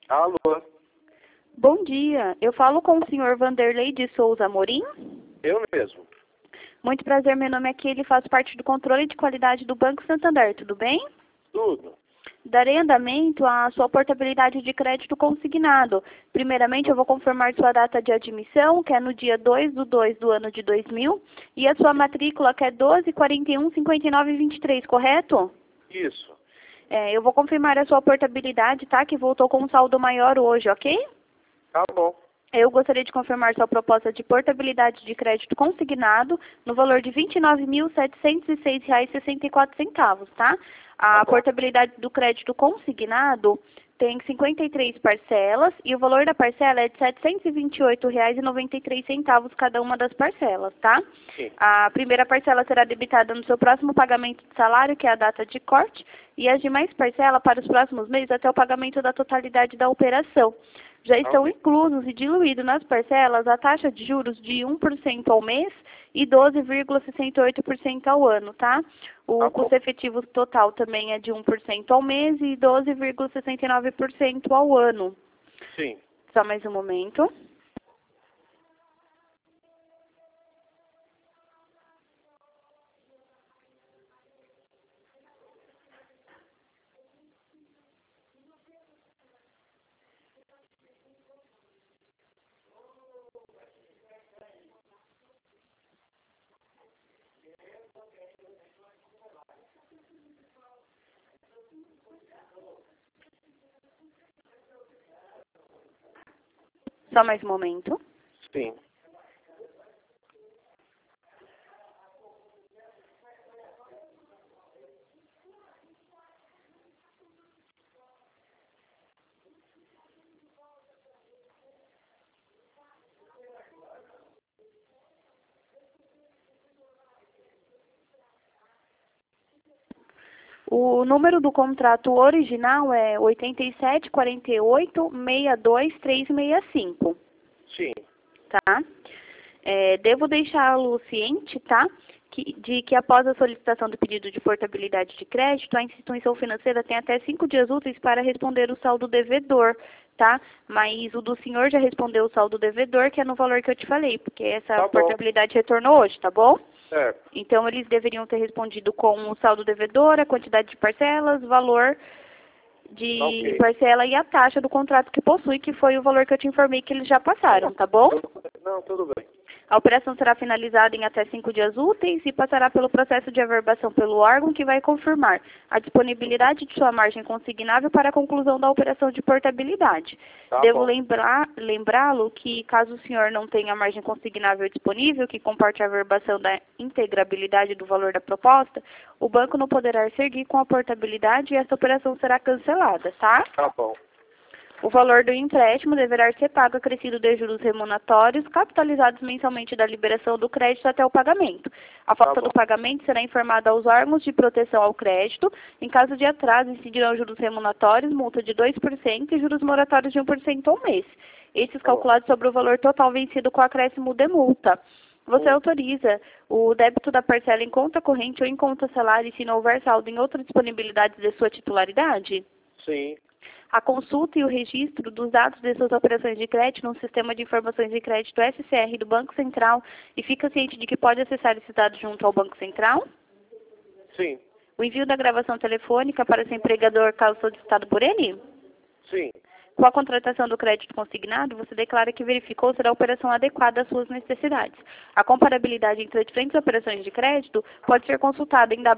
Alô? Bom dia, eu falo com o senhor Vanderlei de Souza Amorim. Eu mesmo. Muito prazer, meu nome é Kelly, faço parte do controle de qualidade do Banco Santander, tudo bem? Tudo. Darei andamento à sua portabilidade de crédito consignado. Primeiramente, eu vou confirmar sua data de admissão, que é no dia 2/2 do ano de 2000, e a sua matrícula, que é 12415923, correto? Isso. Eu vou confirmar a sua portabilidade, tá? Que voltou com um saldo maior hoje, ok? Tá bom. Eu gostaria de confirmar sua proposta de portabilidade de crédito consignado no valor de R$ 29.706,64, tá? A portabilidade do crédito consignado tem 53 parcelas e o valor da parcela é de R$ 728,93 cada uma das parcelas, tá? Sim. A primeira parcela será debitada no seu próximo pagamento de salário, que é a data de corte, e as demais parcelas para os próximos meses até o pagamento da totalidade da operação. Já estão inclusos e diluídos nas parcelas a taxa de juros de 1% ao mês e 12,68% ao ano, tá? O custo efetivo total também é de 1% ao mês e 12,69% ao ano. Sim. Só mais um momento. Só mais um momento. Sim. O número do contrato original é 8748-62365. Sim. Tá? Devo deixá-lo ciente, tá? De que após a solicitação do pedido de portabilidade de crédito, a instituição financeira tem até 5 dias úteis para responder o saldo devedor, tá? Mas o do senhor já respondeu o saldo devedor, que é no valor que eu te falei, porque essa portabilidade retornou hoje, tá bom? Certo. Então, eles deveriam ter respondido com o saldo devedor, a quantidade de parcelas, valor de parcela e a taxa do contrato que possui, que foi o valor que eu te informei que eles já passaram, tá bom? Não, tudo bem. A operação será finalizada em até 5 dias úteis e passará pelo processo de averbação pelo órgão, que vai confirmar a disponibilidade de sua margem consignável para a conclusão da operação de portabilidade. Devo lembrá-lo que, caso o senhor não tenha margem consignável disponível, que comporte a averbação da integrabilidade do valor da proposta, o banco não poderá seguir com a portabilidade e essa operação será cancelada, tá? Tá bom. O valor do empréstimo deverá ser pago acrescido de juros remuneratórios, capitalizados mensalmente da liberação do crédito até o pagamento. A falta do pagamento será informada aos órgãos de proteção ao crédito. Em caso de atraso, incidirão juros remuneratórios, multa de 2% e juros moratórios de 1% ao mês. Esses calculados sobre o valor total vencido com acréscimo de multa. Você autoriza o débito da parcela em conta corrente ou em conta salário se não houver saldo em outra disponibilidade de sua titularidade? Sim. A consulta e o registro dos dados de suas operações de crédito no Sistema de Informações de Crédito SCR do Banco Central e fica ciente de que pode acessar esses dados junto ao Banco Central? Sim. O envio da gravação telefônica para seu empregador caso solicitado por ele? Sim. Com a contratação do crédito consignado, você declara que verificou ser a operação adequada às suas necessidades. A comparabilidade entre as diferentes operações de crédito pode ser consultada em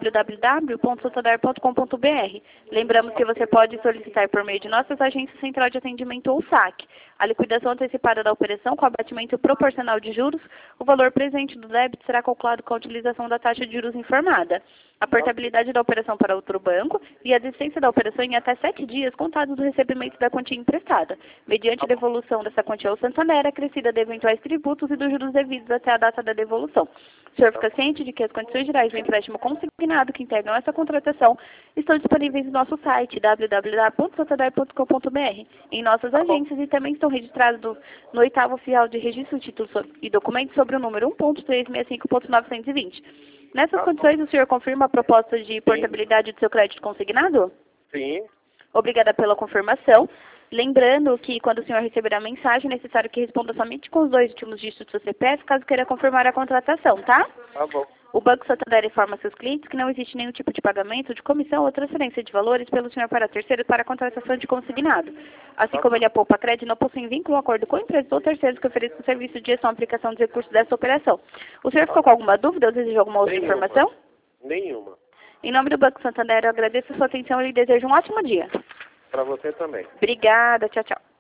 www.santander.com.br. Lembramos que você pode solicitar por meio de nossas agências central de atendimento ou SAC. A liquidação antecipada da operação com abatimento proporcional de juros, o valor presente do débito será calculado com a utilização da taxa de juros informada. A portabilidade da operação para outro banco e a desistência da operação em até 7 dias contados do recebimento da quantia emprestada, mediante a devolução dessa quantia ao Santander, acrescida de eventuais tributos e dos juros devidos até a data da devolução. O senhor fica ciente de que as condições gerais do empréstimo consignado que integram essa contratação estão disponíveis no nosso site www.santander.com.br, em nossas agências e também estão registrados no 8º Fiel de Registro, Títulos e Documentos sobre o número 1.365.920. Nessas condições, o senhor confirma a proposta de portabilidade do seu crédito consignado? Sim. Obrigada pela confirmação. Lembrando que quando o senhor receber a mensagem, é necessário que responda somente com os 2 últimos dígitos do seu CPF, caso queira confirmar a contratação, tá? Tá bom. O Banco Santander informa seus clientes que não existe nenhum tipo de pagamento, de comissão ou transferência de valores pelo senhor para terceiros para a contratação de consignado. Assim como ele poupa crédito, não possui vínculo ou acordo com empresas ou terceiros que ofereçam o serviço de gestão e aplicação dos recursos dessa operação. O senhor ficou com alguma dúvida ou deseja alguma outra informação? Nenhuma. Em nome do Banco Santander, eu agradeço a sua atenção e lhe desejo um ótimo dia. Para você também. Obrigada. Tchau, tchau.